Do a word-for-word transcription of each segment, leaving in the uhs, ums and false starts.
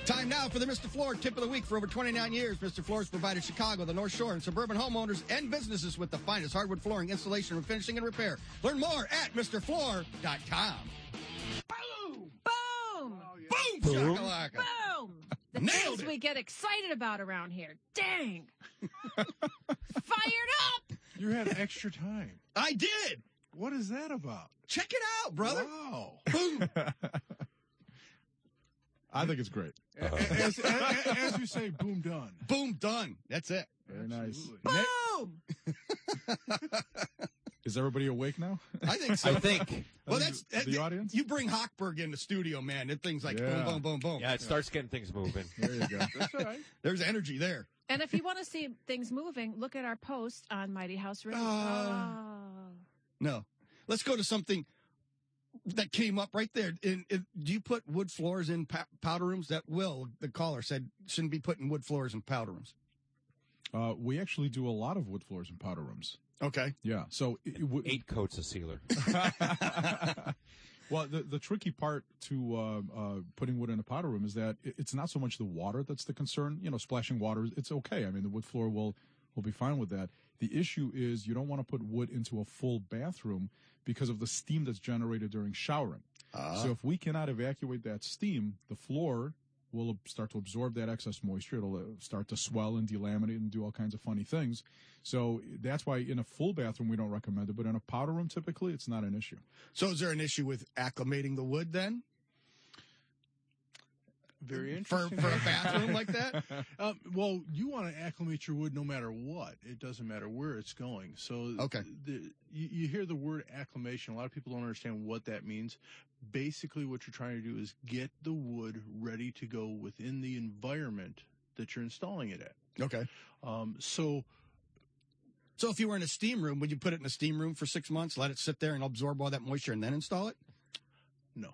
Time now for the Mister Floor tip of the week. For over twenty-nine years, Mister Floor has provided Chicago, the North Shore, and suburban homeowners and businesses with the finest hardwood flooring installation, refinishing, and repair. Learn more at Mister Floor dot com. Boom! Boom! Oh, yeah. Boom! Boom! Shakalaka. Boom! The Nailed things it. we get excited about around here. Dang! Fired up! You had extra time. I did. What is that about? Check it out, brother. Wow. Boom. I think it's great. As, as, as you say, boom, done. Boom, done. That's it. Very nice. Absolutely. Boom! Is everybody awake now? I think so. I think. Well, that's The that- audience? You bring Hochberg in the studio, man. That thing's like Yeah. boom, boom, boom, boom. Yeah, it starts getting things moving. There you go. That's all right. There's energy there. And if you want to see things moving, look at our post on Mighty House Radio. Uh, Oh. No. Let's go to something that came up right there. In, in, do you put wood floors in pa- powder rooms? That Will, the caller, said shouldn't be putting wood floors in powder rooms. Uh, we actually do a lot of wood floors and powder rooms. Okay. Yeah. So it, it would, Eight coats of sealer. well, the the tricky part to uh, uh, putting wood in a powder room is that it, it's not so much the water that's the concern. You know, splashing water, it's okay. I mean, the wood floor will will be fine with that. The issue is you don't want to put wood into a full bathroom because of the steam that's generated during showering. Uh, So if we cannot evacuate that steam, the floor will start to absorb that excess moisture. It'll uh, start to swell and delaminate and do all kinds of funny things. So that's why in a full bathroom we don't recommend it, but in a powder room typically it's not an issue. so is there an issue with acclimating the wood then? Very For, interesting. for a bathroom like that? Um, well, you want to acclimate your wood no matter what. It doesn't matter where it's going. So Okay. the, you, you hear the word acclimation. A lot of people don't understand what that means. Basically, what you're trying to do is get the wood ready to go within the environment that you're installing it at. Okay. Um, so So if you were in a steam room, would you put it in a steam room for six months, let it sit there and absorb all that moisture and then install it? no.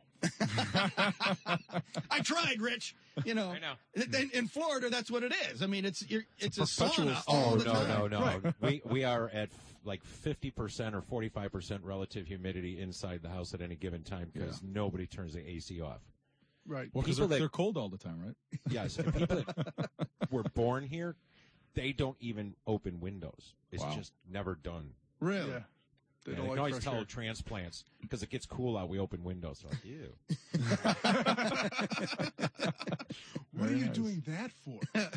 I tried, Rich. You know, I know. In, in Florida, that's what it is. I mean, it's you're, it's, a, perpetual sauna steam. all Oh, the no, time. no, no, Right. We we are at f- like fifty percent or forty-five percent relative humidity inside the house at any given time because nobody turns the A C off. Right. Well, because People they're, that- they're cold all the time, right? Yes, and people that were born here, they don't even open windows. It's Wow. just never done. Really? Yeah. They Yeah, don't you like can always fresh tell air. transplants because it gets cool out. We open windows. They're like, ew. What are Very you nice. doing that for?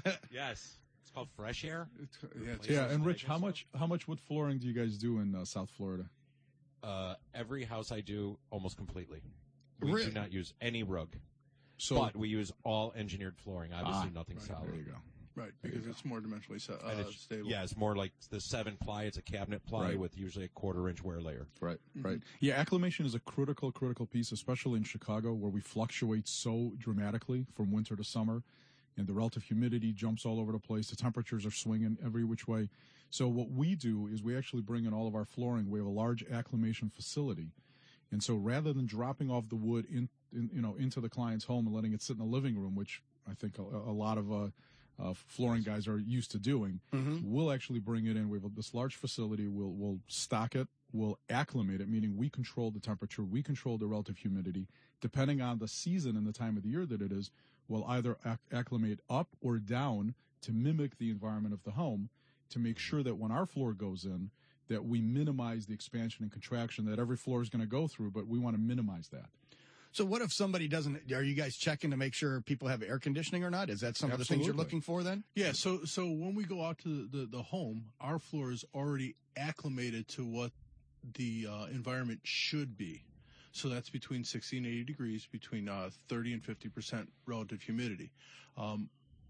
Yes, it's called fresh air. It's- yeah, it's- Yeah, and Rich, Vegas how stuff? much how much wood flooring do you guys do in uh, South Florida? Uh, every house I do almost completely. We Really? do not use any rug, So but we use all engineered flooring. Obviously, Ah, nothing solid. there you go. right, because it's more dimensionally se- And uh, it's, stable. yeah, it's more like the seven ply. It's a cabinet ply Right. with usually a quarter inch wear layer. Right, right. Yeah, acclimation is a critical, critical piece, especially in Chicago, where we fluctuate so dramatically from winter to summer, and the relative humidity jumps all over the place. The temperatures are swinging every which way. So what we do is we actually bring in all of our flooring. We have a large acclimation facility, and so rather than dropping off the wood in, in you know, into the client's home and letting it sit in the living room, which I think a, a lot of uh, uh, flooring guys are used to doing, we'll actually bring it in. We have this large facility. We'll we'll stock it. We'll acclimate it, meaning we control the temperature, we control the relative humidity. Depending on the season and the time of the year that it is, we'll either acc- acclimate up or down to mimic the environment of the home to make sure that when our floor goes in, that we minimize the expansion and contraction that every floor is going to go through, but we want to minimize that. So what if somebody doesn't, are you guys checking to make sure people have air conditioning or not? Is that some of the things you're Absolutely. looking for then? Yeah, so so when we go out to the, the, the home, our floor is already acclimated to what the uh, environment should be. So that's between sixty and eighty degrees, between uh, thirty and fifty percent relative humidity. Um,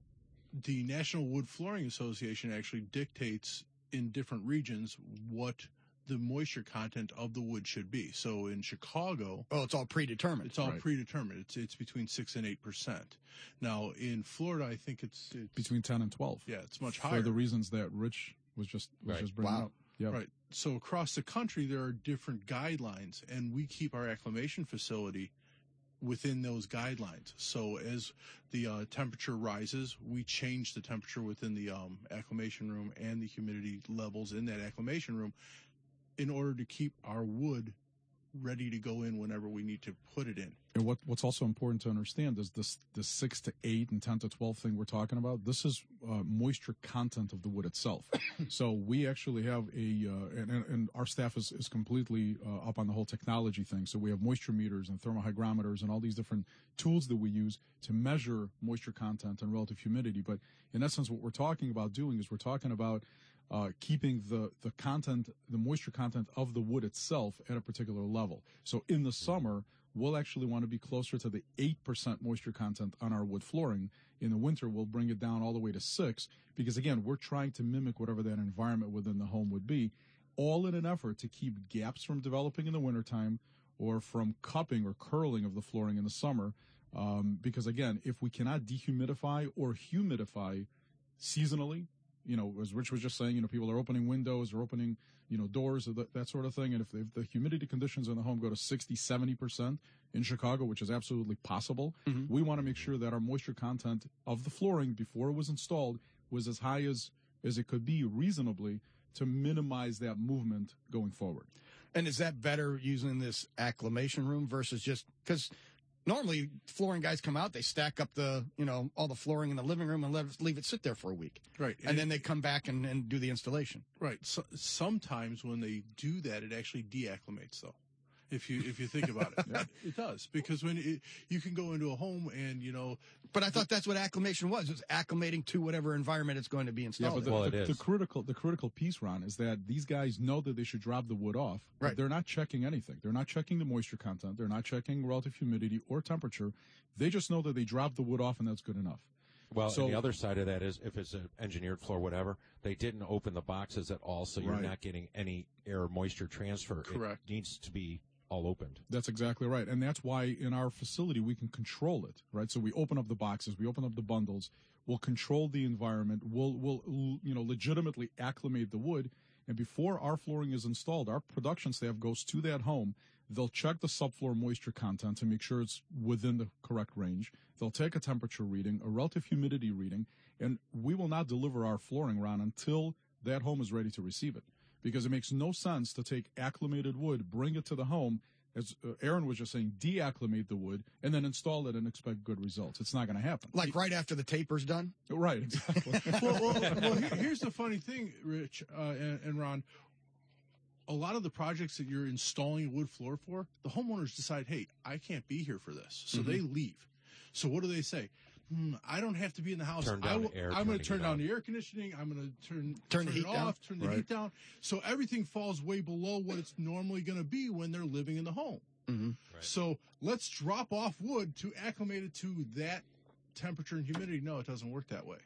the National Wood Flooring Association actually dictates in different regions what the moisture content of the wood should be. So in Chicago, Oh, it's all predetermined. it's all Right. predetermined. It's it's between six and eight percent. Now in Florida, I think it's, it's Between ten and twelve. yeah, it's much For higher. the reasons that Rich was just, was Right. just bringing Wow. up. Yeah. Right. So across the country, there are different guidelines, and we keep our acclimation facility within those guidelines. So as the uh, temperature rises, we change the temperature within the um, acclimation room and the humidity levels in that acclimation room in order to keep our wood ready to go in whenever we need to put it in. And what, what's also important to understand is this, this six to eight and ten to twelve thing we're talking about. This is uh, moisture content of the wood itself. So we actually have a, uh, and, and our staff is, is completely uh, up on the whole technology thing. So we have moisture meters and thermohygrometers and all these different tools that we use to measure moisture content and relative humidity. But in essence, what we're talking about doing is we're talking about Uh, keeping the, the content, the moisture content of the wood itself at a particular level. So in the summer, we'll actually want to be closer to the eight percent moisture content on our wood flooring. In the winter, we'll bring it down all the way to six, because again, we're trying to mimic whatever that environment within the home would be, all in an effort to keep gaps from developing in the wintertime or from cupping or curling of the flooring in the summer. Um, because again, if we cannot dehumidify or humidify seasonally, you know, as Rich was just saying, you know, people are opening windows or opening, you know, doors, or that, that sort of thing. And if, if the humidity conditions in the home go to sixty, seventy percent in Chicago, which is absolutely possible, mm-hmm. we want to make sure that our moisture content of the flooring before it was installed was as high as, as it could be reasonably to minimize that movement going forward. And is that better using this acclimation room versus just, because normally flooring guys come out, they stack up the, you know, all the flooring in the living room and let, leave it sit there for a week. Right. And, and then they come back and, and do the installation. Right. So, sometimes when they do that, it actually deacclimates, though. If you if you think about it, yeah. It does, because when it, you can go into a home and you know. But I thought that's what acclimation was. It's acclimating to whatever environment it's going to be installed. Yeah, but the, well, the, it is. the critical the critical piece, Ron, is that these guys know that they should drop the wood off. But right. They're not checking anything. They're not checking the moisture content. They're not checking relative humidity or temperature. They just know that they dropped the wood off and that's good enough. Well, so, and the other side of that is if it's an engineered floor, whatever, they didn't open the boxes at all, so you're right. not getting any air or moisture transfer. Correct. It needs to be all opened. That's exactly right. And that's why in our facility we can control it, right? So we open up the boxes, we open up the bundles, we'll control the environment, we'll, we'll you know, legitimately acclimate the wood. And before our flooring is installed, our production staff goes to that home. They'll check the subfloor moisture content to make sure it's within the correct range. They'll take a temperature reading, a relative humidity reading, and we will not deliver our flooring, Ron, until that home is ready to receive it. Because it makes no sense to take acclimated wood, bring it to the home, as uh, Aaron was just saying, deacclimate the wood, and then install it and expect good results. It's not going to happen. Like right after the taper's done? Right, exactly. well, well, well, here's the funny thing, Rich uh, and, and Ron. A lot of the projects that you're installing a wood floor for, the homeowners decide, hey, I can't be here for this. So mm-hmm. they leave. So what do they say? Hmm, I don't have to be in the house. Turn down I w- air, I'm going to turn down on. the air conditioning. I'm going to turn, turn, turn the it heat off, down. turn the right. heat down. So everything falls way below what it's normally going to be when they're living in the home. Mm-hmm. Right. So let's drop off wood to acclimate it to that temperature and humidity. No, it doesn't work that way.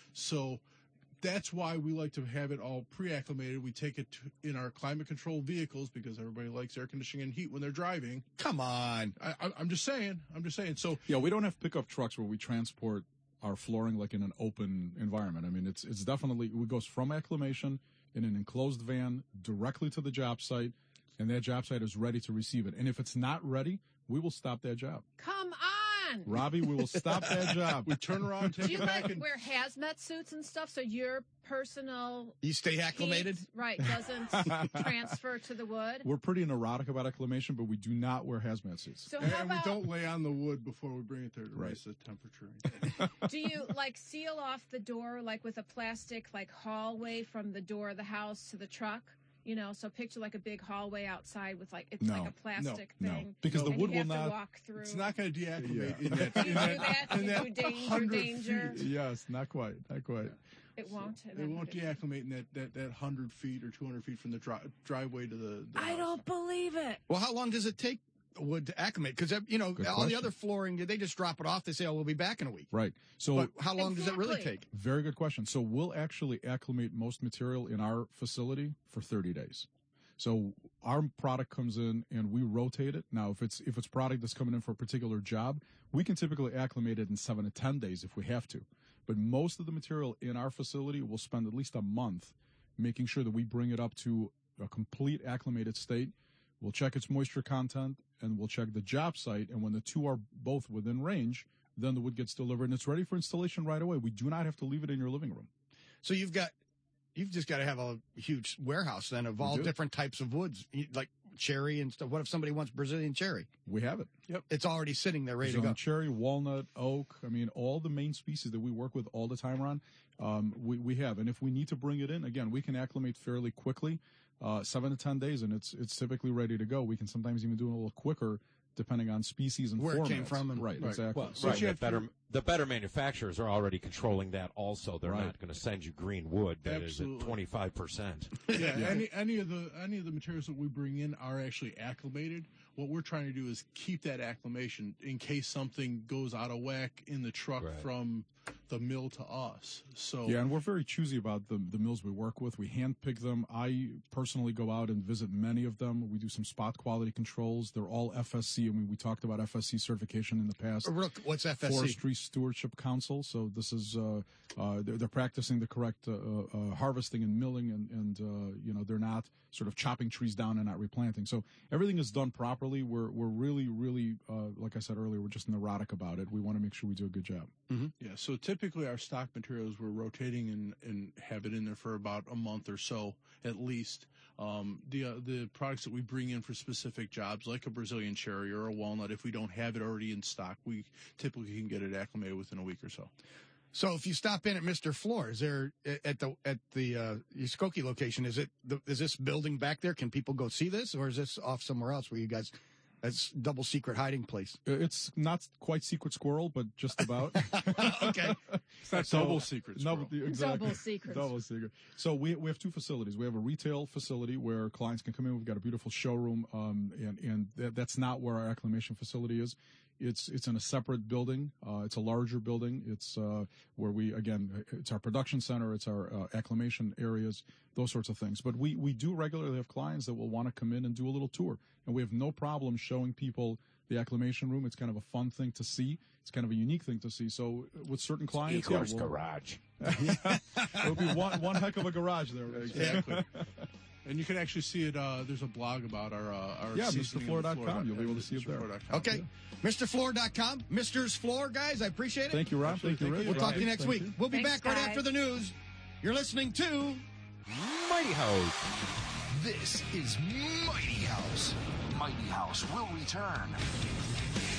So that's why we like to have it all pre-acclimated. We take it to, in our climate-controlled vehicles because everybody likes air conditioning and heat when they're driving. Come on. I, I, I'm just saying. I'm just saying. So yeah, we don't have pickup trucks where we transport our flooring like in an open environment. I mean, it's it's definitely, it goes from acclimation in an enclosed van directly to the job site, and that job site is ready to receive it. And if it's not ready, we will stop that job. Come on. Robbie, we will stop that job. We turn around, take Do you it back, like and wear hazmat suits and stuff so your personal You stay acclimated? heat, right, doesn't transfer to the wood? We're pretty neurotic about acclimation, but we do not wear hazmat suits. So and, how and we about don't lay on the wood before we bring it there to Right. raise the temperature. do you like seal off the door like with a plastic like hallway from the door of the house to the truck? You know, so picture like a big hallway outside with like it's No, like a plastic no, thing. because the and wood you will have not. to walk through. It's not going to deacclimate Yeah. in that. You in do that, that, in you that do danger, 100 danger. feet. Yes, not quite, not quite. It won't. It won't deacclimate in that, that, that one hundred feet or two hundred feet from the dri- driveway to the, the I house. don't believe it. Well, how long does it take wood to acclimate? Because, you know, Good all question. the other flooring, they just drop it off. They say, oh, we'll be back in a week. Right. So But how long does it really Exactly. take? very good question. So we'll actually acclimate most material in our facility for thirty days. So our product comes in and we rotate it. Now, if it's if it's product that's coming in for a particular job, we can typically acclimate it in seven to ten days if we have to. But most of the material in our facility will spend at least a month making sure that we bring it up to a complete acclimated state. We'll check its moisture content and we'll check the job site. And when the two are both within range, then the wood gets delivered and it's ready for installation right away. We do not have to leave it in your living room. So you've got, you've just got to have a huge warehouse then of We all do. different types of woods. You- Like cherry and stuff. What if somebody wants Brazilian cherry? We have it. It's already sitting there ready Brazilian to go. cherry, walnut, oak. I mean, all the main species that we work with all the time, Ron, um, we, we have. And if we need to bring it in, again, we can acclimate fairly quickly, uh, seven to ten days, and it's it's typically ready to go. We can sometimes even do it a little quicker, depending on species and where formats. it came from. And, right, right. exactly. Well, So- right, the better the better manufacturers are already controlling that. Also, they're Right. not going to send you green wood that is Absolutely. at twenty five percent. Yeah, any any of the any of the materials that we bring in are actually acclimated. What we're trying to do is keep that acclimation in case something goes out of whack in the truck Right. from the mill to us. So Yeah, and we're very choosy about the the mills we work with. We handpick them. I personally go out and visit many of them. We do some spot quality controls. They're all F S C, and we, we talked about F S C certification in the past. Real- What's F S C? Forestry Stewardship Council. So this is uh, uh, they're, they're practicing the correct uh, uh, harvesting and milling, and, and uh, you know they're not sort of chopping trees down and not replanting. So everything is done properly. We're we're really really uh, like I said earlier, we're just neurotic about it. We want to make sure we do a good job. Yeah, so typically our stock materials we're rotating and, and have it in there for about a month or so at least. Um, the uh, the products that we bring in for specific jobs, like a Brazilian cherry or a walnut, if we don't have it already in stock, we typically can get it acclimated within a week or so. So if you stop in at Mister Floor, is there at the at the uh, Skokie location? Is it the, is this building back there? Can people go see this, or is this off somewhere else where you guys? That's double secret hiding place. It's not quite secret squirrel, but just about. Okay. It's not So- double secret. No, squirrel. but the- exactly. Double secrets. Double secret. So we we have two facilities. We have a retail facility where clients can come in. We've got a beautiful showroom, um, and and that, that's not where our acclimation facility is. It's it's in a separate building. Uh, it's a larger building. It's uh, where we again, it's our production center. It's our uh, acclimation areas, those sorts of things. But we we do regularly have clients that will want to come in and do a little tour, and we have no problem showing people the acclimation room. It's kind of a fun thing to see. It's kind of a unique thing to see. So with certain clients, yeah, Igor's we'll- garage. it'll be one one heck of a garage there. Exactly. And you can actually see it. Uh, there's a blog about our uh, our Yeah, seasoning Mr Floor of the dot com. You'll be able to see it there. Mr Floor dot com. Okay. Mister Floor dot com. Mister's Floor, guys. I appreciate it. Thank you, Rob. Absolutely. Thank you, Thank Rich. you. We'll talk to you next Thank week. you. We'll be Thanks, back right guys. after the news. You're listening to Mighty House. This is Mighty House. Mighty House will return.